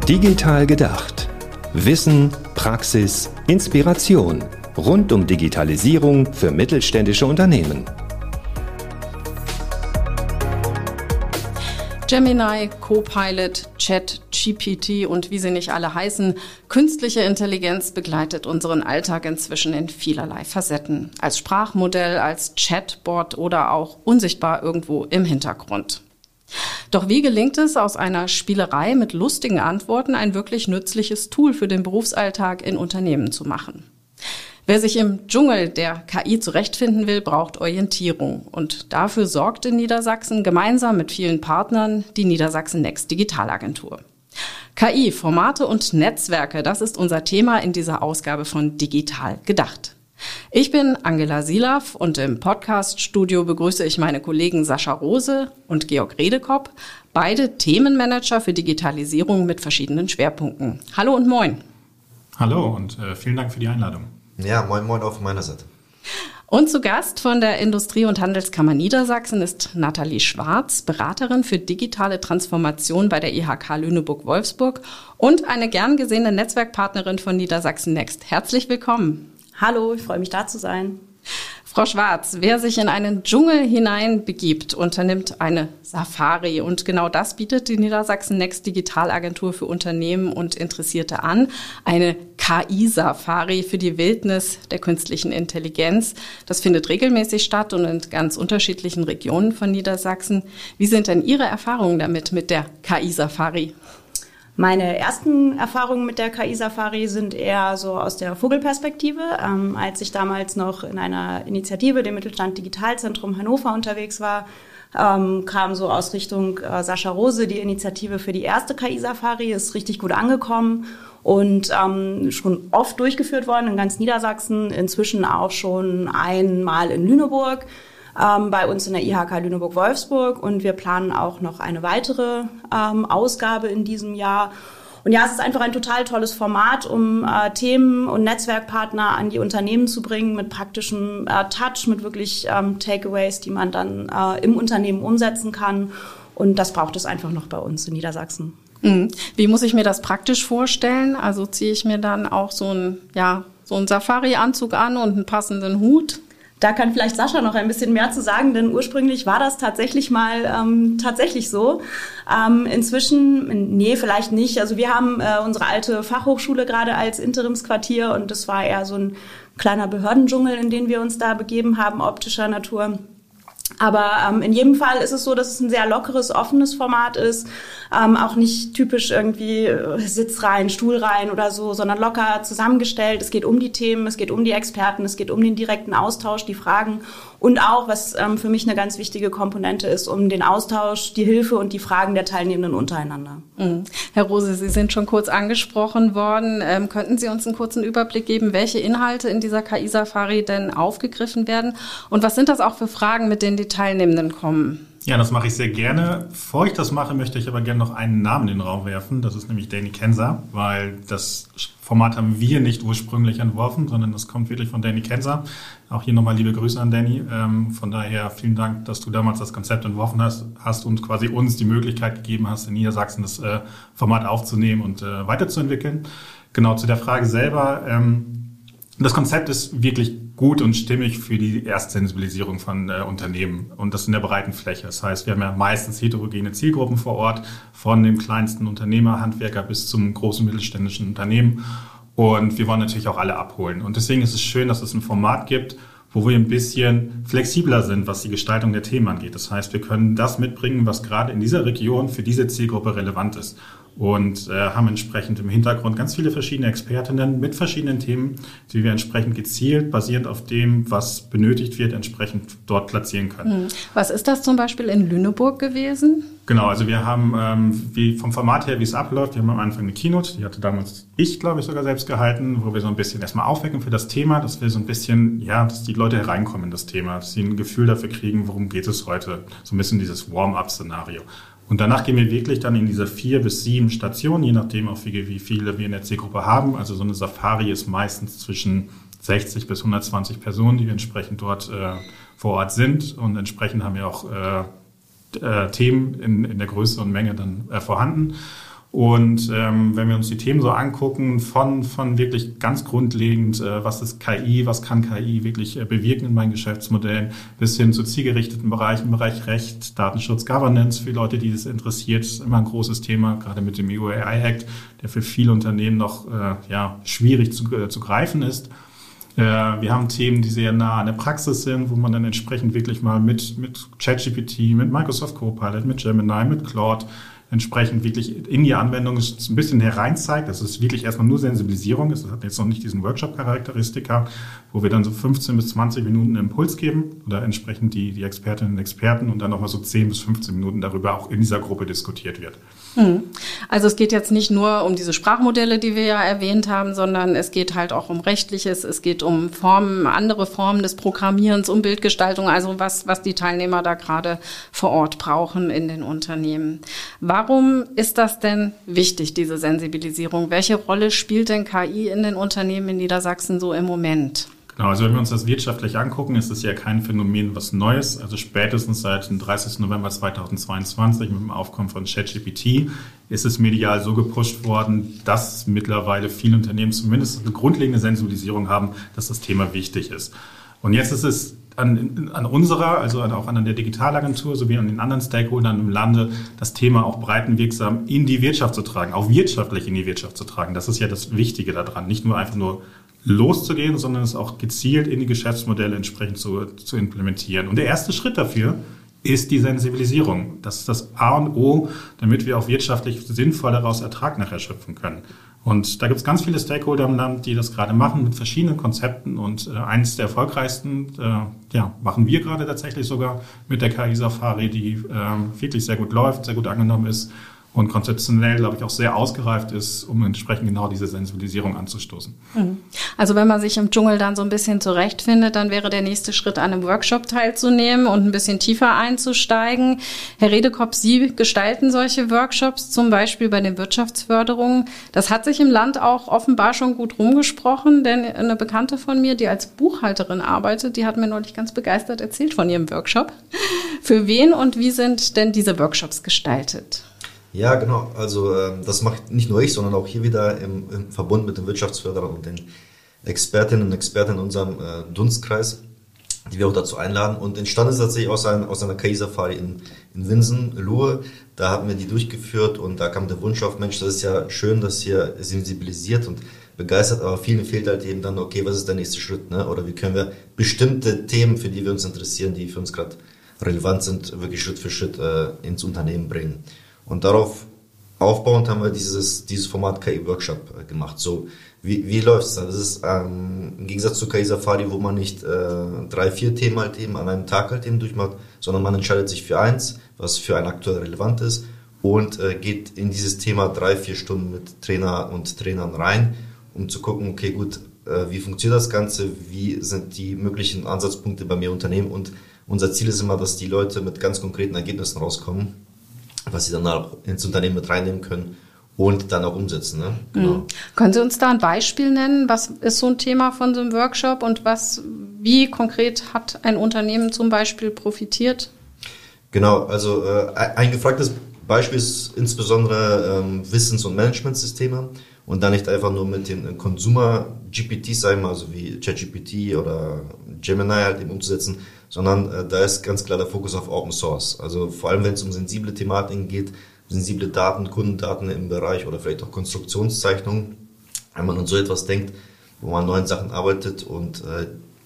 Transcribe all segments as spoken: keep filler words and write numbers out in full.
Digital gedacht. Wissen, Praxis, Inspiration rund um Digitalisierung für mittelständische Unternehmen. Gemini, Copilot, Chat, G P T und wie sie nicht alle heißen, künstliche Intelligenz begleitet unseren Alltag inzwischen in vielerlei Facetten. Als Sprachmodell, als Chatbot oder auch unsichtbar irgendwo im Hintergrund. Doch wie gelingt es, aus einer Spielerei mit lustigen Antworten ein wirklich nützliches Tool für den Berufsalltag in Unternehmen zu machen? Wer sich im Dschungel der K I zurechtfinden will, braucht Orientierung. Und dafür sorgt in Niedersachsen gemeinsam mit vielen Partnern die Niedersachsen Next Digitalagentur. K I, Formate und Netzwerke, das ist unser Thema in dieser Ausgabe von Digital gedacht. Ich bin Angela Silaff und im Podcast-Studio begrüße ich meine Kollegen Sascha Rose und Georg Redekopp, beide Themenmanager für Digitalisierung mit verschiedenen Schwerpunkten. Hallo und moin. Hallo und äh, vielen Dank für die Einladung. Ja, moin moin auch von meiner Seite. Und zu Gast von der Industrie- und Handelskammer Niedersachsen ist Nathalie Schwarz, Beraterin für digitale Transformation bei der I H K Lüneburg-Wolfsburg und eine gern gesehene Netzwerkpartnerin von Niedersachsen Next. Herzlich willkommen. Hallo, ich freue mich, da zu sein. Frau Schwarz, wer sich in einen Dschungel hinein begibt, unternimmt eine Safari. Und genau das bietet die Niedersachsen Next Digitalagentur für Unternehmen und Interessierte an. Eine K I-Safari für die Wildnis der künstlichen Intelligenz. Das findet regelmäßig statt und in ganz unterschiedlichen Regionen von Niedersachsen. Wie sind denn Ihre Erfahrungen damit, mit der K I-Safari? Meine ersten Erfahrungen mit der K I-Safari sind eher so aus der Vogelperspektive. Ähm, als ich damals noch in einer Initiative, dem Mittelstand Digitalzentrum Hannover, unterwegs war, ähm, kam so aus Richtung äh, Sascha Rose die Initiative für die erste K I-Safari, ist richtig gut angekommen und ähm, schon oft durchgeführt worden in ganz Niedersachsen, inzwischen auch schon einmal in Lüneburg. Ähm, bei uns in der I H K Lüneburg-Wolfsburg und wir planen auch noch eine weitere ähm, Ausgabe in diesem Jahr. Und ja, es ist einfach ein total tolles Format, um äh, Themen und Netzwerkpartner an die Unternehmen zu bringen mit praktischem äh, Touch, mit wirklich ähm, Takeaways, die man dann äh, im Unternehmen umsetzen kann. Und das braucht es einfach noch bei uns in Niedersachsen. Mhm. Wie muss ich mir das praktisch vorstellen? Also ziehe ich mir dann auch so einen, ja, so einen Safari-Anzug an und einen passenden Hut? Da kann vielleicht Sascha noch ein bisschen mehr zu sagen, denn ursprünglich war das tatsächlich mal ähm, tatsächlich so. Ähm, inzwischen, nee, vielleicht nicht. Also wir haben äh, unsere alte Fachhochschule gerade als Interimsquartier und das war eher so ein kleiner Behördendschungel, in den wir uns da begeben haben, optischer Natur. Aber ähm, in jedem Fall ist es so, dass es ein sehr lockeres, offenes Format ist, ähm, auch nicht typisch irgendwie äh, Sitzreihen, Stuhlreihen oder so, sondern locker zusammengestellt. Es geht um die Themen, es geht um die Experten, es geht um den direkten Austausch, die Fragen und auch, was ähm, für mich eine ganz wichtige Komponente ist, um den Austausch, die Hilfe und die Fragen der Teilnehmenden untereinander. Mhm. Herr Rose, Sie sind schon kurz angesprochen worden. Ähm, könnten Sie uns einen kurzen Überblick geben, welche Inhalte in dieser K I-Safari denn aufgegriffen werden und was sind das auch für Fragen, mit denen die Teilnehmenden kommen? Ja, das mache ich sehr gerne. Bevor ich das mache, möchte ich aber gerne noch einen Namen in den Raum werfen. Das ist nämlich Danny Kenser, weil das Format haben wir nicht ursprünglich entworfen, sondern das kommt wirklich von Danny Kenser. Auch hier nochmal liebe Grüße an Danny. Ähm, von daher vielen Dank, dass du damals das Konzept entworfen hast, hast und quasi uns die Möglichkeit gegeben hast, in Niedersachsen das äh, Format aufzunehmen und äh, weiterzuentwickeln. Genau, zu der Frage selber. Ähm, Das Konzept ist wirklich gut und stimmig für die Erstsensibilisierung von äh, Unternehmen und das in der breiten Fläche. Das heißt, wir haben ja meistens heterogene Zielgruppen vor Ort, von dem kleinsten Unternehmer, Handwerker bis zum großen mittelständischen Unternehmen. Und wir wollen natürlich auch alle abholen. Und deswegen ist es schön, dass es ein Format gibt, wo wir ein bisschen flexibler sind, was die Gestaltung der Themen angeht. Das heißt, wir können das mitbringen, was gerade in dieser Region für diese Zielgruppe relevant ist. Und äh, haben entsprechend im Hintergrund ganz viele verschiedene Expertinnen mit verschiedenen Themen, die wir entsprechend gezielt, basierend auf dem, was benötigt wird, entsprechend dort platzieren können. Was ist das zum Beispiel in Lüneburg gewesen? Genau, also wir haben, ähm, wie vom Format her, wie es abläuft, wir haben am Anfang eine Keynote, die hatte damals ich, glaube ich, sogar selbst gehalten, wo wir so ein bisschen erstmal aufwecken für das Thema, dass wir so ein bisschen, ja, dass die Leute hereinkommen in das Thema, dass sie ein Gefühl dafür kriegen, worum geht es heute, so ein bisschen dieses Warm-up-Szenario. Und danach gehen wir wirklich dann in diese vier bis sieben Stationen, je nachdem auch wie, wie viele wir in der Zielgruppe haben. Also so eine Safari ist meistens zwischen sechzig bis hundertzwanzig Personen, die wir entsprechend dort äh, vor Ort sind. Und entsprechend haben wir auch äh, äh, Themen in, in der Größe und Menge dann äh, vorhanden. Und ähm, wenn wir uns die Themen so angucken, von von wirklich ganz grundlegend, äh, was ist K I, was kann K I wirklich äh, bewirken in meinen Geschäftsmodellen, bis hin zu zielgerichteten Bereichen, im Bereich Recht, Datenschutz, Governance, für Leute, die das interessiert, ist immer ein großes Thema, gerade mit dem E U A I Act, der für viele Unternehmen noch äh, ja schwierig zu, äh, zu greifen ist. Äh, wir haben Themen, die sehr nah an der Praxis sind, wo man dann entsprechend wirklich mal mit mit ChatGPT, mit Microsoft Copilot, mit Gemini, mit Claude entsprechend wirklich in die Anwendung ein bisschen hereinzeigt. Das ist wirklich erstmal nur Sensibilisierung. Es hat jetzt noch nicht diesen Workshop-Charakteristika, wo wir dann so fünfzehn bis zwanzig Minuten Impuls geben oder entsprechend die, die Expertinnen und Experten und dann nochmal so zehn bis fünfzehn Minuten darüber auch in dieser Gruppe diskutiert wird. Also es geht jetzt nicht nur um diese Sprachmodelle, die wir ja erwähnt haben, sondern es geht halt auch um Rechtliches, es geht um Formen, andere Formen des Programmierens, um Bildgestaltung, also was, was die Teilnehmer da gerade vor Ort brauchen in den Unternehmen. Warum ist das denn wichtig, diese Sensibilisierung? Welche Rolle spielt denn K I in den Unternehmen in Niedersachsen so im Moment? Genau, also wenn wir uns das wirtschaftlich angucken, ist es ja kein Phänomen, was Neues. Also spätestens seit dem dreißigsten November zweitausendzweiundzwanzig mit dem Aufkommen von ChatGPT ist es medial so gepusht worden, dass mittlerweile viele Unternehmen zumindest eine grundlegende Sensibilisierung haben, dass das Thema wichtig ist. Und jetzt ist es an, an unserer, also auch an der Digitalagentur sowie an den anderen Stakeholdern im Lande, das Thema auch breitenwirksam in die Wirtschaft zu tragen, auch wirtschaftlich in die Wirtschaft zu tragen. Das ist ja das Wichtige daran, nicht nur einfach nur loszugehen, sondern es auch gezielt in die Geschäftsmodelle entsprechend zu, zu implementieren. Und der erste Schritt dafür ist die Sensibilisierung. Das ist das A und O, damit wir auch wirtschaftlich sinnvoll daraus Ertrag nachher schöpfen können. Und da gibt es ganz viele Stakeholder im Land, die das gerade machen mit verschiedenen Konzepten. Und äh, eines der erfolgreichsten äh, ja, machen wir gerade tatsächlich sogar mit der K I-Safari, die äh, wirklich sehr gut läuft, sehr gut angenommen ist und konzeptionell, glaube ich, auch sehr ausgereift ist, um entsprechend genau diese Sensibilisierung anzustoßen. Also wenn man sich im Dschungel dann so ein bisschen zurechtfindet, dann wäre der nächste Schritt, an einem Workshop teilzunehmen und ein bisschen tiefer einzusteigen. Herr Redekop, Sie gestalten solche Workshops, zum Beispiel bei den Wirtschaftsförderungen. Das hat sich im Land auch offenbar schon gut rumgesprochen, denn eine Bekannte von mir, die als Buchhalterin arbeitet, die hat mir neulich ganz begeistert erzählt von ihrem Workshop. Für wen und wie sind denn diese Workshops gestaltet? Ja, genau. Also ähm, das macht nicht nur ich, sondern auch hier wieder im, im Verbund mit den Wirtschaftsförderern und den Expertinnen und Experten in unserem äh, Dunstkreis, die wir auch dazu einladen. Und entstanden ist tatsächlich aus, ein, aus einer K I-Safari in, in Winsen, Luhe. Da haben wir die durchgeführt und da kam der Wunsch auf, Mensch, das ist ja schön, dass hier sensibilisiert und begeistert, aber vielen fehlt halt eben dann, okay, was ist der nächste Schritt, ne? Oder wie können wir bestimmte Themen, für die wir uns interessieren, die für uns gerade relevant sind, wirklich Schritt für Schritt äh, ins Unternehmen bringen. Und darauf aufbauend haben wir dieses, dieses Format K I-Workshop gemacht. So, wie, wie läuft's dann? Das ist ähm, im Gegensatz zu K I-Safari, wo man nicht äh, drei, vier Themen halt eben an einem Tag halt eben durchmacht, sondern man entscheidet sich für eins, was für einen aktuell relevant ist und äh, geht in dieses Thema drei, vier Stunden mit Trainer und Trainern rein, um zu gucken, okay, gut, äh, wie funktioniert das Ganze, wie sind die möglichen Ansatzpunkte bei mir im Unternehmen und unser Ziel ist immer, dass die Leute mit ganz konkreten Ergebnissen rauskommen, was sie dann auch ins Unternehmen mit reinnehmen können und dann auch umsetzen. Ne? Genau. Mhm. Können Sie uns da ein Beispiel nennen? Was ist so ein Thema von so einem Workshop und was, wie konkret hat ein Unternehmen zum Beispiel profitiert? Genau, also äh, ein gefragtes Beispiel ist insbesondere ähm, Wissens- und Managementsysteme und dann nicht einfach nur mit den Consumer-G P Ts, sagen wir mal, also wie ChatGPT oder Gemini halt eben umzusetzen, sondern äh, da ist ganz klar der Fokus auf Open Source. Also vor allem, wenn es um sensible Thematiken geht, sensible Daten, Kundendaten im Bereich oder vielleicht auch Konstruktionszeichnungen, wenn man an so etwas denkt, wo man an neuen Sachen arbeitet und äh,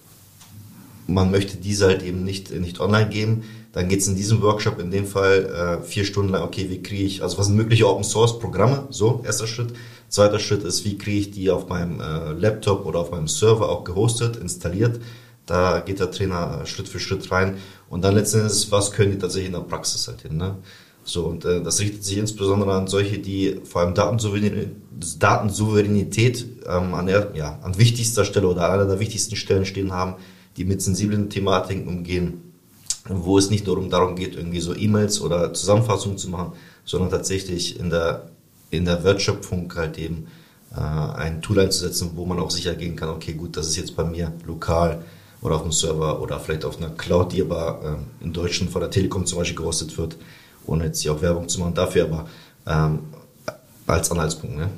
man möchte diese halt eben nicht, nicht online geben, dann geht es in diesem Workshop in dem Fall äh, vier Stunden lang, okay, wie kriege ich, also was sind mögliche Open Source Programme, so, erster Schritt. Zweiter Schritt ist, wie kriege ich die auf meinem äh, Laptop oder auf meinem Server auch gehostet, installiert. Da geht der Trainer Schritt für Schritt rein. Und dann letztendlich, was können die tatsächlich in der Praxis halt hin, ne? So, und äh, das richtet sich insbesondere an solche, die vor allem Datensouveränität, Datensouveränität ähm, an, der, ja, an wichtigster Stelle oder an einer der wichtigsten Stellen stehen haben, die mit sensiblen Thematiken umgehen, wo es nicht nur darum geht, irgendwie so E-Mails oder Zusammenfassungen zu machen, sondern tatsächlich in der, in der Wertschöpfung halt eben äh, ein Tool einzusetzen, wo man auch sicher gehen kann, okay, gut, das ist jetzt bei mir lokal oder auf dem Server oder vielleicht auf einer Cloud, die aber äh, in Deutschland von der Telekom zum Beispiel gehostet wird, ohne jetzt hier auch Werbung zu machen dafür, aber ähm, als Anhaltspunkt. Ne?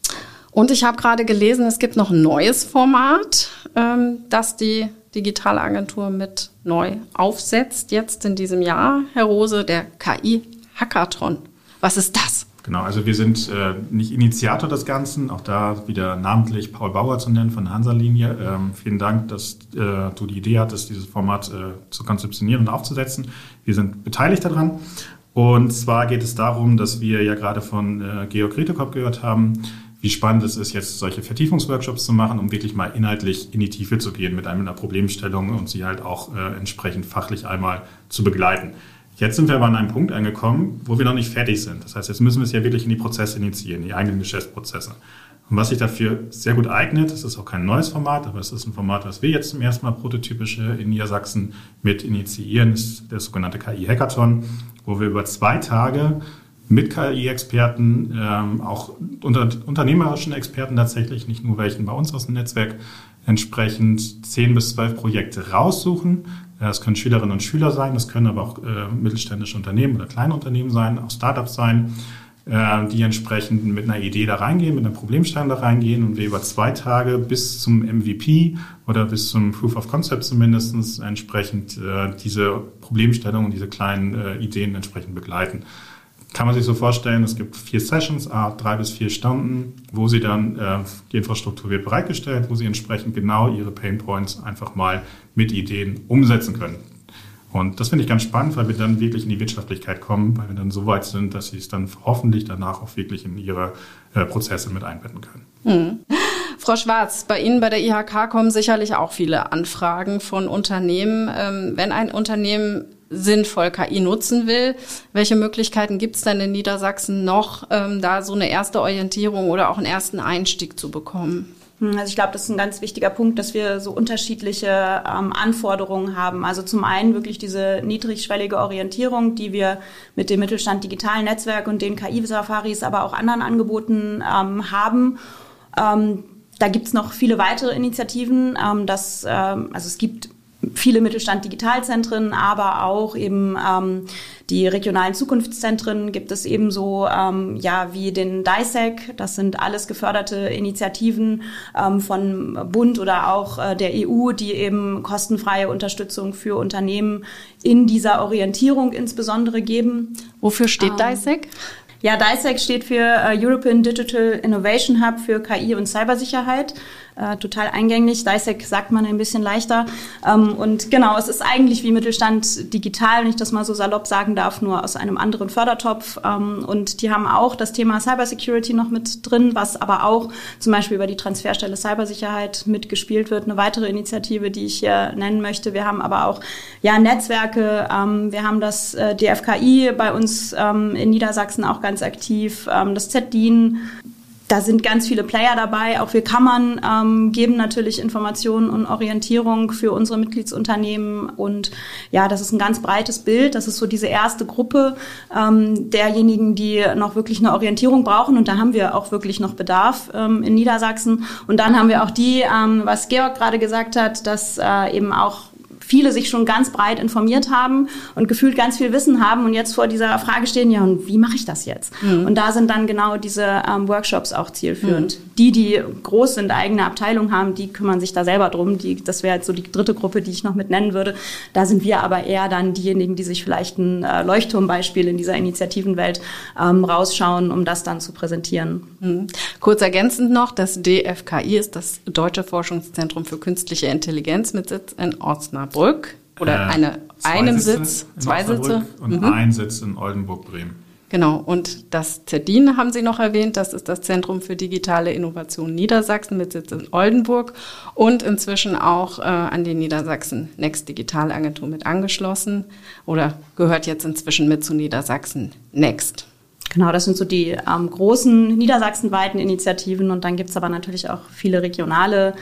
Und ich habe gerade gelesen, es gibt noch ein neues Format, ähm, das die Digitalagentur mit neu aufsetzt, jetzt in diesem Jahr. Herr Rose, der K I-Hackathon. Was ist das? Genau, also wir sind äh, nicht Initiator des Ganzen, auch da wieder namentlich Paul Bauer zu nennen von der Hansa-Linie. Ähm, vielen Dank, dass äh, du die Idee hattest, dieses Format äh, zu konzeptionieren und aufzusetzen. Wir sind beteiligt daran. Und zwar geht es darum, dass wir ja gerade von äh, Georg Retekop gehört haben, wie spannend es ist, jetzt solche Vertiefungsworkshops zu machen, um wirklich mal inhaltlich in die Tiefe zu gehen mit einer Problemstellung und sie halt auch äh, entsprechend fachlich einmal zu begleiten. Jetzt sind wir aber an einem Punkt angekommen, wo wir noch nicht fertig sind. Das heißt, jetzt müssen wir es ja wirklich in die Prozesse initiieren, die eigenen Geschäftsprozesse. Und was sich dafür sehr gut eignet, das ist auch kein neues Format, aber es ist ein Format, was wir jetzt zum ersten Mal prototypische in Niedersachsen mit initiieren, ist der sogenannte K I-Hackathon, wo wir über zwei Tage mit K I-Experten, ähm, auch unter, unternehmerischen Experten tatsächlich, nicht nur welchen bei uns aus dem Netzwerk, entsprechend zehn bis zwölf Projekte raussuchen. Das können Schülerinnen und Schüler sein, das können aber auch äh, mittelständische Unternehmen oder kleine Unternehmen sein, auch Startups sein, äh, die entsprechend mit einer Idee da reingehen, mit einer Problemstellung da reingehen und wir über zwei Tage bis zum M V P oder bis zum Proof of Concept zumindest entsprechend äh, diese Problemstellung und diese kleinen äh, Ideen entsprechend begleiten. Kann man sich so vorstellen, es gibt vier Sessions, ah, drei bis vier Stunden, wo sie dann, äh, die Infrastruktur wird bereitgestellt, wo sie entsprechend genau ihre Painpoints einfach mal mit Ideen umsetzen können. Und das finde ich ganz spannend, weil wir dann wirklich in die Wirtschaftlichkeit kommen, weil wir dann so weit sind, dass sie es dann hoffentlich danach auch wirklich in ihre äh, Prozesse mit einbetten können. Hm. Frau Schwarz, bei Ihnen bei der I H K kommen sicherlich auch viele Anfragen von Unternehmen. Ähm, wenn ein Unternehmen sinnvoll K I nutzen will, welche Möglichkeiten gibt es denn in Niedersachsen noch, ähm, da so eine erste Orientierung oder auch einen ersten Einstieg zu bekommen? Also ich glaube, das ist ein ganz wichtiger Punkt, dass wir so unterschiedliche ähm, Anforderungen haben. Also zum einen wirklich diese niedrigschwellige Orientierung, die wir mit dem Mittelstand Digital Netzwerk und den K I-Safaris, aber auch anderen Angeboten ähm, haben. Ähm, da gibt es noch viele weitere Initiativen. Ähm, das, ähm, also es gibt viele Mittelstand-Digitalzentren, aber auch eben ähm, die regionalen Zukunftszentren gibt es ebenso ähm, ja wie den D I S E C. Das sind alles geförderte Initiativen ähm, von Bund oder auch äh, der E U, die eben kostenfreie Unterstützung für Unternehmen in dieser Orientierung insbesondere geben. Wofür steht ähm, D I S E C? Ja, D I S E C steht für äh, European Digital Innovation Hub für K I und Cybersicherheit. Äh, total eingängig. D I S E C sagt man ein bisschen leichter. Ähm, und genau, es ist eigentlich wie Mittelstand digital, wenn ich das mal so salopp sagen darf, nur aus einem anderen Fördertopf. Ähm, und die haben auch das Thema Cybersecurity noch mit drin, was aber auch zum Beispiel über die Transferstelle Cybersicherheit mitgespielt wird. Eine weitere Initiative, die ich hier nennen möchte. Wir haben aber auch ja Netzwerke. Ähm, wir haben das äh, D F K I bei uns ähm, in Niedersachsen auch ganz aktiv. Ähm, das Z D I N. Da sind ganz viele Player dabei. Auch wir Kammern ähm, geben natürlich Informationen und Orientierung für unsere Mitgliedsunternehmen. Und ja, das ist ein ganz breites Bild. Das ist so diese erste Gruppe ähm, derjenigen, die noch wirklich eine Orientierung brauchen. Und da haben wir auch wirklich noch Bedarf ähm, in Niedersachsen. Und dann haben wir auch die, ähm, was Georg gerade gesagt hat, dass äh, eben auch viele sich schon ganz breit informiert haben und gefühlt ganz viel Wissen haben und jetzt vor dieser Frage stehen, ja, und wie mache ich das jetzt? Mhm. Und da sind dann genau diese ähm, Workshops auch zielführend. Mhm. Die, die groß sind, eigene Abteilung haben, die kümmern sich da selber drum. Die, das wäre jetzt so die dritte Gruppe, die ich noch mit nennen würde. Da sind wir aber eher dann diejenigen, die sich vielleicht ein äh, Leuchtturmbeispiel in dieser Initiativenwelt ähm, rausschauen, um das dann zu präsentieren. Mhm. Kurz ergänzend noch, das D F K I ist das Deutsche Forschungszentrum für künstliche Intelligenz mit Sitz in Osnabrück. Oder eine, äh, einem Sitz, zwei Sitze. Und mhm. ein Sitz in Oldenburg-Bremen. Genau, und das Z D I N haben Sie noch erwähnt, das ist das Zentrum für digitale Innovation Niedersachsen mit Sitz in Oldenburg und inzwischen auch äh, an die Niedersachsen Next Digitalagentur mit angeschlossen oder gehört jetzt inzwischen mit zu Niedersachsen Next. Genau, das sind so die ähm, großen niedersachsenweiten Initiativen und dann gibt's aber natürlich auch viele regionale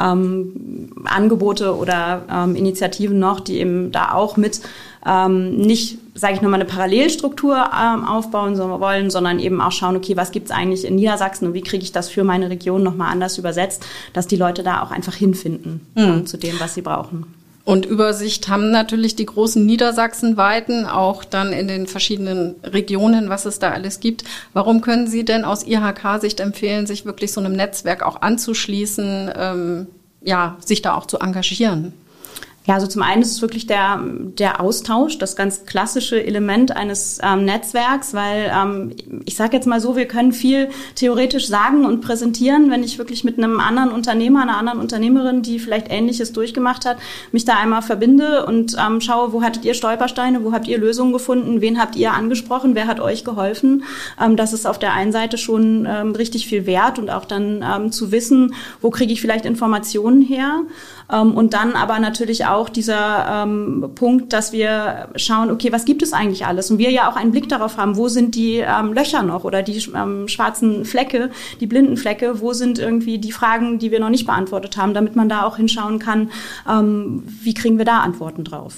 ähm, Angebote oder ähm, Initiativen noch, die eben da auch mit ähm, nicht, sage ich nochmal, eine Parallelstruktur ähm, aufbauen so wollen, sondern eben auch schauen, okay, was gibt's eigentlich in Niedersachsen und wie kriege ich das für meine Region nochmal anders übersetzt, dass die Leute da auch einfach hinfinden mhm. ähm, zu dem, was sie brauchen. Und Übersicht haben natürlich die großen Niedersachsenweiten, auch dann in den verschiedenen Regionen, was es da alles gibt. Warum können Sie denn aus I H K-Sicht empfehlen, sich wirklich so einem Netzwerk auch anzuschließen, ähm, ja, sich da auch zu engagieren? Ja, also zum einen ist es wirklich der, der Austausch, das ganz klassische Element eines ähm, Netzwerks, weil ähm, ich sage jetzt mal so, wir können viel theoretisch sagen und präsentieren, wenn ich wirklich mit einem anderen Unternehmer, einer anderen Unternehmerin, die vielleicht Ähnliches durchgemacht hat, mich da einmal verbinde und ähm, schaue, wo hattet ihr Stolpersteine, wo habt ihr Lösungen gefunden, wen habt ihr angesprochen, wer hat euch geholfen. Ähm, das ist auf der einen Seite schon ähm, richtig viel wert und auch dann ähm, zu wissen, wo kriege ich vielleicht Informationen her. Ähm, und dann aber natürlich auch dieser ähm, Punkt, dass wir schauen, okay, was gibt es eigentlich alles? Und wir ja auch einen Blick darauf haben, wo sind die ähm, Löcher noch oder die ähm, schwarzen Flecke, die blinden Flecke, wo sind irgendwie die Fragen, die wir noch nicht beantwortet haben, damit man da auch hinschauen kann, ähm, wie kriegen wir da Antworten drauf.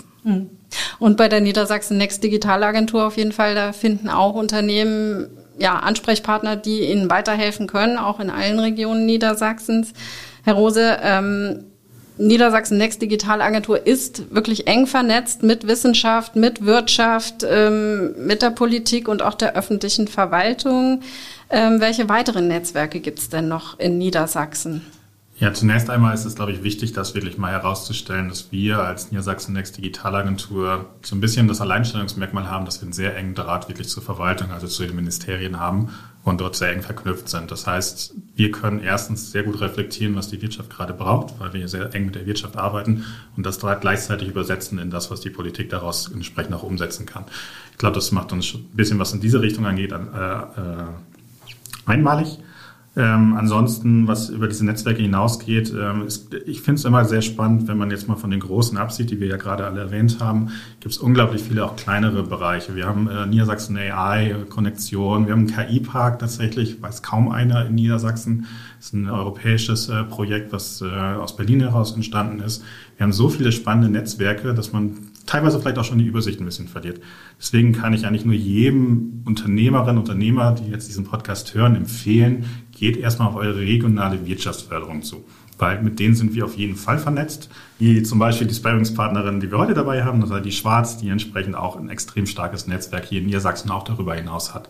Und bei der Niedersachsen Next Digitalagentur auf jeden Fall, da finden auch Unternehmen ja Ansprechpartner, die ihnen weiterhelfen können, auch in allen Regionen Niedersachsens. Herr Rose, ähm, Niedersachsen Next Digitalagentur ist wirklich eng vernetzt mit Wissenschaft, mit Wirtschaft, ähm, mit der Politik und auch der öffentlichen Verwaltung. Ähm, welche weiteren Netzwerke gibt es denn noch in Niedersachsen? Ja, zunächst einmal ist es, glaube ich, wichtig, das wirklich mal herauszustellen, dass wir als Niedersachsen Next Digitalagentur so ein bisschen das Alleinstellungsmerkmal haben, dass wir einen sehr engen Draht wirklich zur Verwaltung, also zu den Ministerien haben und dort sehr eng verknüpft sind. Das heißt, wir können erstens sehr gut reflektieren, was die Wirtschaft gerade braucht, weil wir sehr eng mit der Wirtschaft arbeiten und das gleichzeitig übersetzen in das, was die Politik daraus entsprechend auch umsetzen kann. Ich glaube, das macht uns ein bisschen, was in diese Richtung angeht, äh, äh, einmalig. Ähm, ansonsten, was über diese Netzwerke hinausgeht, ähm, ist, ich finde es immer sehr spannend, wenn man jetzt mal von den großen absieht, die wir ja gerade alle erwähnt haben, gibt es unglaublich viele auch kleinere Bereiche. Wir haben äh, Niedersachsen A I-Konnektion, wir haben einen K I-Park tatsächlich, weiß kaum einer in Niedersachsen. Das ist ein europäisches äh, Projekt, was äh, aus Berlin heraus entstanden ist. Wir haben so viele spannende Netzwerke, dass man teilweise vielleicht auch schon die Übersicht ein bisschen verliert. Deswegen kann ich eigentlich nur jedem Unternehmerin, Unternehmer, die jetzt diesen Podcast hören, empfehlen, geht erstmal auf eure regionale Wirtschaftsförderung zu. Weil mit denen sind wir auf jeden Fall vernetzt. Wie zum Beispiel die Sparringspartnerin, die wir heute dabei haben, das ist die Schwarz, die entsprechend auch ein extrem starkes Netzwerk hier in Niedersachsen auch darüber hinaus hat.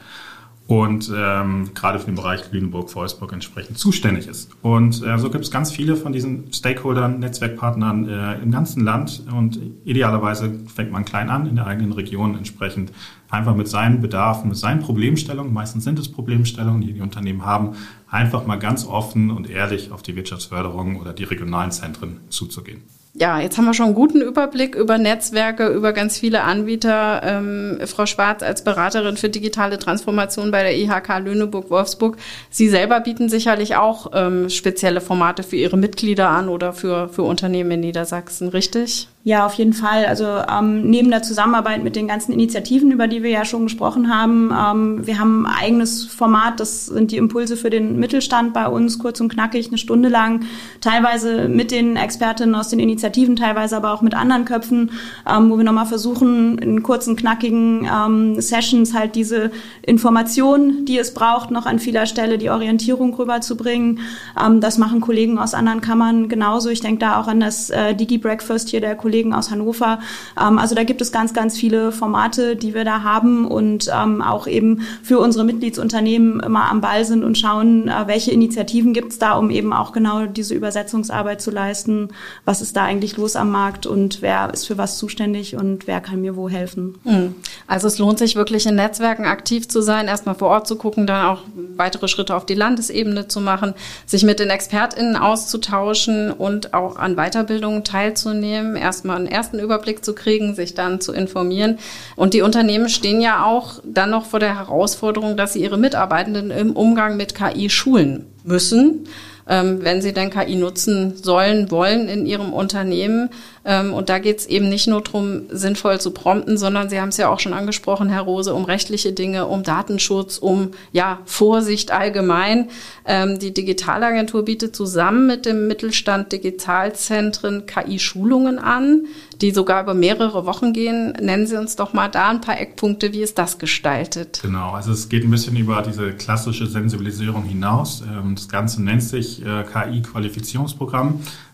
Und ähm, gerade für den Bereich Lüneburg-Wolfsburg entsprechend zuständig ist. Und äh, so gibt es ganz viele von diesen Stakeholdern, Netzwerkpartnern äh, im ganzen Land. Und idealerweise fängt man klein an, in der eigenen Region entsprechend einfach mit seinen Bedarfen, mit seinen Problemstellungen, meistens sind es Problemstellungen, die die Unternehmen haben, einfach mal ganz offen und ehrlich auf die Wirtschaftsförderung oder die regionalen Zentren zuzugehen. Ja, jetzt haben wir schon einen guten Überblick über Netzwerke, über ganz viele Anbieter. Ähm, Frau Schwarz als Beraterin für digitale Transformation bei der I H K Lüneburg-Wolfsburg. Sie selber bieten sicherlich auch ähm, spezielle Formate für Ihre Mitglieder an oder für, für Unternehmen in Niedersachsen, richtig? Ja, auf jeden Fall. Also ähm, neben der Zusammenarbeit mit den ganzen Initiativen, über die wir ja schon gesprochen haben, ähm, wir haben ein eigenes Format, das sind die Impulse für den Mittelstand bei uns, kurz und knackig, eine Stunde lang, teilweise mit den Expertinnen aus den Initiativen, teilweise aber auch mit anderen Köpfen, ähm, wo wir nochmal versuchen, in kurzen, knackigen ähm, Sessions halt diese Information, die es braucht, noch an vieler Stelle die Orientierung rüberzubringen. Ähm, das machen Kollegen aus anderen Kammern genauso. Ich denke da auch an das äh, Digi-Breakfast hier der Kollegen aus Hannover. Ähm, also da gibt es ganz, ganz viele Formate, die wir da haben und ähm, auch eben für unsere Mitgliedsunternehmen immer am Ball sind und schauen, äh, welche Initiativen gibt es da, um eben auch genau diese Übersetzungsarbeit zu leisten. Was ist da eigentlich los am Markt und wer ist für was zuständig und wer kann mir wo helfen? Also es lohnt sich wirklich in Netzwerken aktiv zu sein, erstmal vor Ort zu gucken, dann auch weitere Schritte auf die Landesebene zu machen, sich mit den ExpertInnen auszutauschen und auch an Weiterbildungen teilzunehmen, erstmal einen ersten Überblick zu kriegen, sich dann zu informieren. Und die Unternehmen stehen ja auch dann noch vor der Herausforderung, dass sie ihre Mitarbeitenden im Umgang mit K I schulen müssen, ähm, wenn sie denn K I nutzen sollen, wollen in ihrem Unternehmen. Ähm, und da geht es eben nicht nur darum, sinnvoll zu prompten, sondern Sie haben es ja auch schon angesprochen, Herr Rose, um rechtliche Dinge, um Datenschutz, um ja Vorsicht allgemein. Ähm, die Digitalagentur bietet zusammen mit dem Mittelstand Digitalzentren K I-Schulungen an, die sogar über mehrere Wochen gehen. Nennen Sie uns doch mal da ein paar Eckpunkte, wie ist das gestaltet? Genau, also es geht ein bisschen über diese klassische Sensibilisierung hinaus. Das Ganze nennt sich K I-Qualifizierungsprogramm.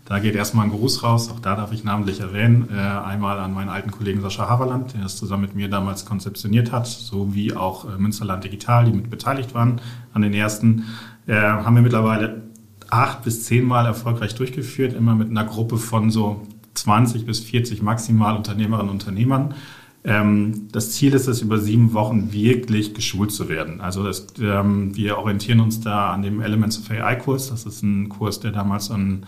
Da geht erstmal ein Gruß raus, auch da darf ich namentlich erwähnen, äh, einmal an meinen alten Kollegen Sascha Haverland, der das zusammen mit mir damals konzeptioniert hat, sowie auch äh, Münsterland Digital, die mit beteiligt waren an den ersten, äh, haben wir mittlerweile acht bis zehnmal erfolgreich durchgeführt, immer mit einer Gruppe von so zwanzig bis vierzig maximal Unternehmerinnen und Unternehmern. Ähm, das Ziel ist es, über sieben Wochen wirklich geschult zu werden. Also das, ähm, wir orientieren uns da an dem Elements of A I-Kurs. Das ist ein Kurs, der damals an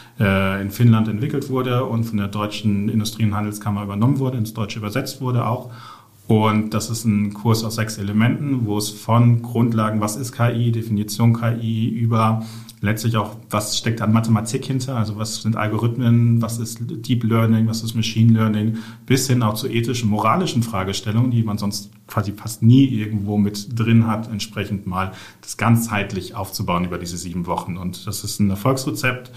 in Finnland entwickelt wurde und von der deutschen Industrie- und Handelskammer übernommen wurde, ins Deutsche übersetzt wurde auch. Und das ist ein Kurs aus sechs Elementen, wo es von Grundlagen, was ist K I, Definition K I, über letztlich auch, was steckt an Mathematik hinter, also was sind Algorithmen, was ist Deep Learning, was ist Machine Learning, bis hin auch zu ethischen, moralischen Fragestellungen, die man sonst quasi fast nie irgendwo mit drin hat, entsprechend mal das ganzheitlich aufzubauen über diese sieben Wochen. Und das ist ein Erfolgsrezept,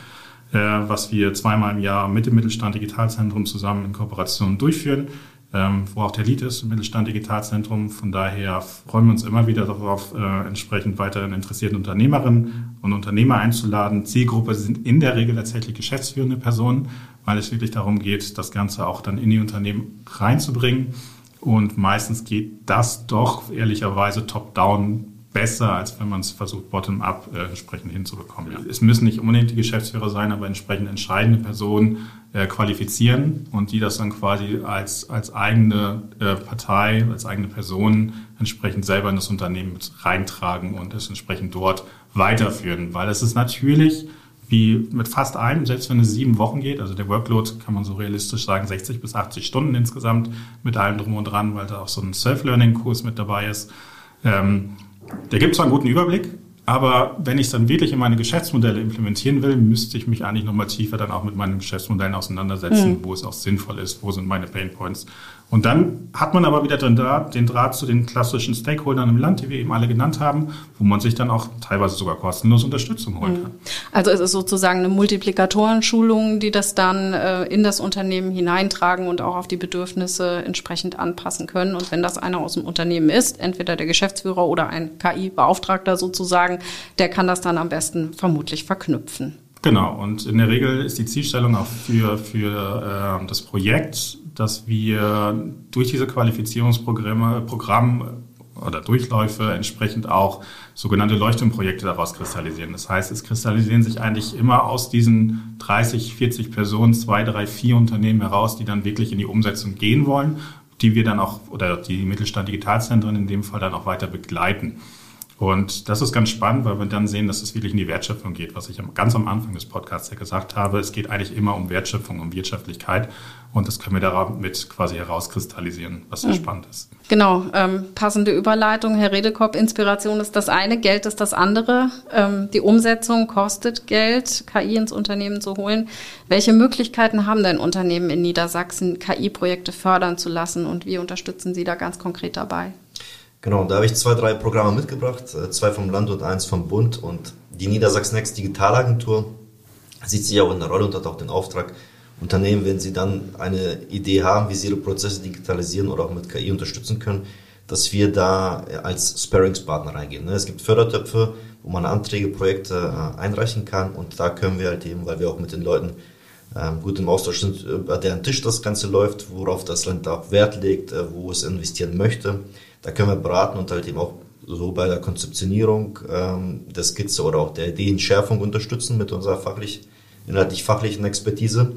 was wir zweimal im Jahr mit dem Mittelstand Digitalzentrum zusammen in Kooperation durchführen, wo auch der Lead ist, im Mittelstand Digitalzentrum. Von daher freuen wir uns immer wieder darauf, entsprechend weiterhin interessierte Unternehmerinnen und Unternehmer einzuladen. Zielgruppe sind in der Regel tatsächlich geschäftsführende Personen, weil es wirklich darum geht, das Ganze auch dann in die Unternehmen reinzubringen. Und meistens geht das doch ehrlicherweise top-down besser, als wenn man es versucht, bottom-up äh, entsprechend hinzubekommen. Ja. Es müssen nicht unbedingt die Geschäftsführer sein, aber entsprechend entscheidende Personen äh, qualifizieren und die das dann quasi als, als eigene äh, Partei, als eigene Person entsprechend selber in das Unternehmen mit reintragen und es entsprechend dort weiterführen. Weil es ist natürlich, wie mit fast allem, selbst wenn es sieben Wochen geht, also der Workload, kann man so realistisch sagen, sechzig bis achtzig Stunden insgesamt mit allem drum und dran, weil da auch so ein Self-Learning-Kurs mit dabei ist. Ähm, Der gibt zwar einen guten Überblick, aber wenn ich es dann wirklich in meine Geschäftsmodelle implementieren will, müsste ich mich eigentlich nochmal tiefer dann auch mit meinen Geschäftsmodellen auseinandersetzen, mhm. wo es auch sinnvoll ist, wo sind meine Painpoints. Und dann hat man aber wieder drin da den Draht zu den klassischen Stakeholdern im Land, die wir eben alle genannt haben, wo man sich dann auch teilweise sogar kostenlos Unterstützung holen kann. Also es ist sozusagen eine Multiplikatorenschulung, die das dann äh, in das Unternehmen hineintragen und auch auf die Bedürfnisse entsprechend anpassen können. Und wenn das einer aus dem Unternehmen ist, entweder der Geschäftsführer oder ein K I-Beauftragter sozusagen, der kann das dann am besten vermutlich verknüpfen. Genau, und in der Regel ist die Zielstellung auch für, für äh, das Projekt, dass wir durch diese Qualifizierungsprogramme Programm oder Durchläufe entsprechend auch sogenannte Leuchtturmprojekte daraus kristallisieren. Das heißt, es kristallisieren sich eigentlich immer aus diesen dreißig, vierzig Personen, zwei, drei, vier Unternehmen heraus, die dann wirklich in die Umsetzung gehen wollen, die wir dann auch, oder die Mittelstand Digitalzentren in dem Fall dann auch weiter begleiten. Und das ist ganz spannend, weil wir dann sehen, dass es wirklich in die Wertschöpfung geht, was ich ganz am Anfang des Podcasts ja gesagt habe. Es geht eigentlich immer um Wertschöpfung, um Wirtschaftlichkeit. Und das können wir damit quasi herauskristallisieren, was sehr mhm. spannend ist. Genau, ähm, passende Überleitung. Herr Redekopp, Inspiration ist das eine, Geld ist das andere. Ähm, die Umsetzung kostet Geld, K I ins Unternehmen zu holen. Welche Möglichkeiten haben denn Unternehmen in Niedersachsen, K I-Projekte fördern zu lassen? Und wie unterstützen Sie da ganz konkret dabei? Genau, da habe ich zwei, drei Programme mitgebracht, zwei vom Land und eins vom Bund. Und die Niedersachsen Next Digitalagentur sieht sich auch in der Rolle und hat auch den Auftrag, Unternehmen, wenn sie dann eine Idee haben, wie sie ihre Prozesse digitalisieren oder auch mit K I unterstützen können, dass wir da als Sparringspartner reingehen. Es gibt Fördertöpfe, wo man Anträge, Projekte einreichen kann und da können wir halt eben, weil wir auch mit den Leuten gut im Austausch sind, über deren Tisch das Ganze läuft, worauf das Land auch Wert legt, wo es investieren möchte. Da können wir beraten und halt eben auch so bei der Konzeptionierung ähm, der Skizze oder auch der Ideenschärfung unterstützen mit unserer fachlich, inhaltlich-fachlichen Expertise.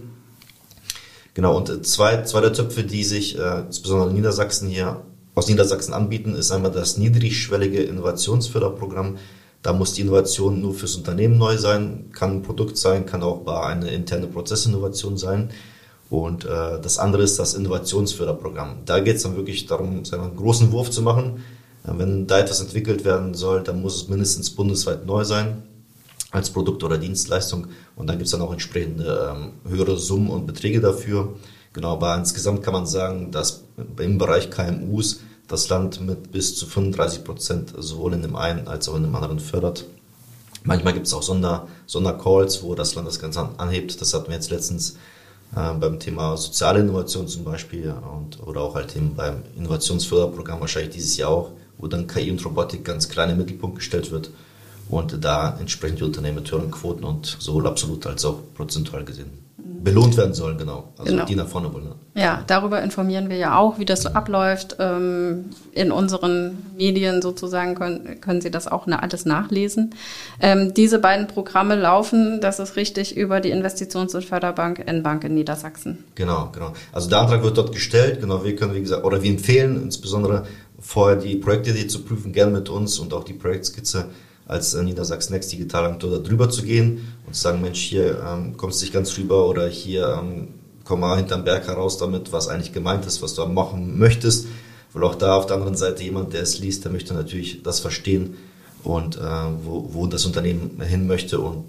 Genau, und zwei, zwei der Töpfe, die sich äh, insbesondere in Niedersachsen hier aus Niedersachsen anbieten, ist einmal das niedrigschwellige Innovationsförderprogramm. Da muss die Innovation nur fürs Unternehmen neu sein, kann ein Produkt sein, kann auch bei eine interne Prozessinnovation sein. Und äh, das andere ist das Innovationsförderprogramm. Da geht es dann wirklich darum, sagen wir, einen großen Wurf zu machen. Äh, wenn da etwas entwickelt werden soll, dann muss es mindestens bundesweit neu sein als Produkt oder Dienstleistung. Und dann gibt es dann auch entsprechende ähm, höhere Summen und Beträge dafür. Genau, aber insgesamt kann man sagen, dass im Bereich K M Us das Land mit bis zu fünfunddreißig Prozent sowohl in dem einen als auch in dem anderen fördert. Manchmal gibt es auch Sonder, Sondercalls, wo das Land das Ganze anhebt. Das hatten wir jetzt letztens äh, beim Thema soziale Innovation zum Beispiel und, oder auch halt eben beim Innovationsförderprogramm wahrscheinlich dieses Jahr auch, wo dann K I und Robotik ganz klein im Mittelpunkt gestellt wird. und da entsprechend die Unternehmen mit höheren Quoten und sowohl absolut als auch prozentual gesehen belohnt werden sollen, genau. Also genau. Die nach vorne wollen. Ja, darüber informieren wir ja auch, wie das so abläuft. Ähm, in unseren Medien sozusagen können, können Sie das auch alles nachlesen. Ähm, diese beiden Programme laufen, das ist richtig, über die Investitions- und Förderbank N-Bank in Niedersachsen. Genau, genau. Also der Antrag wird dort gestellt. Genau, wir können, wie gesagt, oder wir empfehlen insbesondere vorher die Projektidee zu prüfen, gerne mit uns und auch die Projektskizze als äh, Niedersachsen Next Digitalagentur da drüber zu gehen und zu sagen, Mensch, hier ähm, kommst du nicht ganz rüber oder hier ähm, komm mal hinterm Berg heraus damit, was eigentlich gemeint ist, was du machen möchtest. Weil auch da auf der anderen Seite jemand, der es liest, der möchte natürlich das verstehen und äh, wo, wo das Unternehmen hin möchte. Und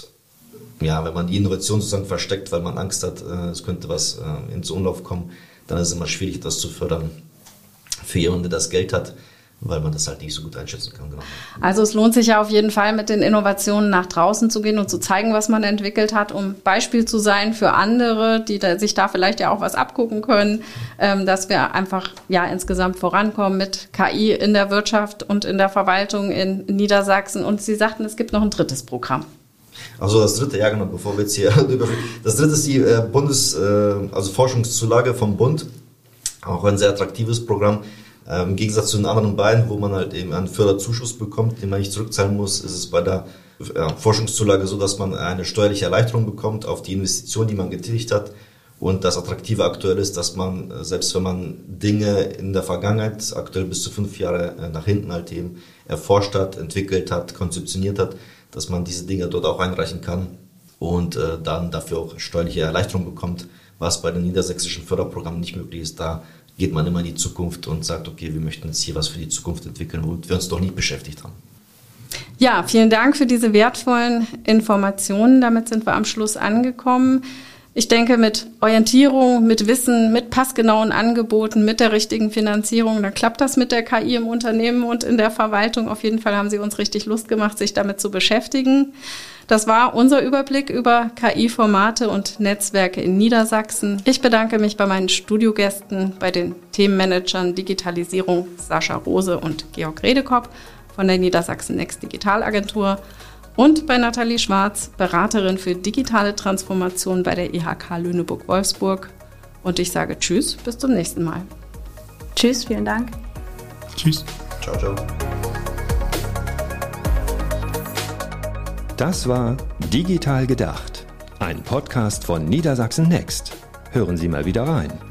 ja, wenn man die Innovation sozusagen versteckt, weil man Angst hat, äh, es könnte was äh, ins Umlauf kommen, dann ist es immer schwierig, das zu fördern für jemanden, der das Geld hat, weil man das halt nicht so gut einschätzen kann. Genau. Also es lohnt sich ja auf jeden Fall, mit den Innovationen nach draußen zu gehen und zu zeigen, was man entwickelt hat, um Beispiel zu sein für andere, die da, sich da vielleicht ja auch was abgucken können, ähm, dass wir einfach ja insgesamt vorankommen mit K I in der Wirtschaft und in der Verwaltung in Niedersachsen. Und Sie sagten, es gibt noch ein drittes Programm. Also das dritte, ja genau, bevor wir jetzt hier das dritte ist die äh, Bundes, äh, also Forschungszulage vom Bund, auch ein sehr attraktives Programm. Ähm, Im Gegensatz zu den anderen beiden, wo man halt eben einen Förderzuschuss bekommt, den man nicht zurückzahlen muss, ist es bei der ja, Forschungszulage so, dass man eine steuerliche Erleichterung bekommt auf die Investition, die man getätigt hat. Und das Attraktive aktuell ist, dass man, selbst wenn man Dinge in der Vergangenheit, aktuell bis zu fünf Jahre nach hinten halt eben erforscht hat, entwickelt hat, konzeptioniert hat, dass man diese Dinge dort auch einreichen kann und äh, dann dafür auch steuerliche Erleichterung bekommt, was bei den niedersächsischen Förderprogrammen nicht möglich ist. Da geht man immer in die Zukunft und sagt, okay, wir möchten jetzt hier was für die Zukunft entwickeln, womit wir uns doch nicht beschäftigt haben. Ja, vielen Dank für diese wertvollen Informationen. Damit sind wir am Schluss angekommen. Ich denke, mit Orientierung, mit Wissen, mit passgenauen Angeboten, mit der richtigen Finanzierung, dann klappt das mit der K I im Unternehmen und in der Verwaltung. Auf jeden Fall haben Sie uns richtig Lust gemacht, sich damit zu beschäftigen. Das war unser Überblick über K I-Formate und Netzwerke in Niedersachsen. Ich bedanke mich bei meinen Studiogästen, bei den Themenmanagern Digitalisierung Sascha Rose und Georg Redekopp von der Niedersachsen Next Digitalagentur und bei Nathalie Schwarz, Beraterin für digitale Transformation bei der I H K Lüneburg-Wolfsburg. Und ich sage Tschüss, bis zum nächsten Mal. Tschüss, vielen Dank. Tschüss. Ciao, ciao. Das war Digital gedacht, ein Podcast von Niedersachsen Next. Hören Sie mal wieder rein.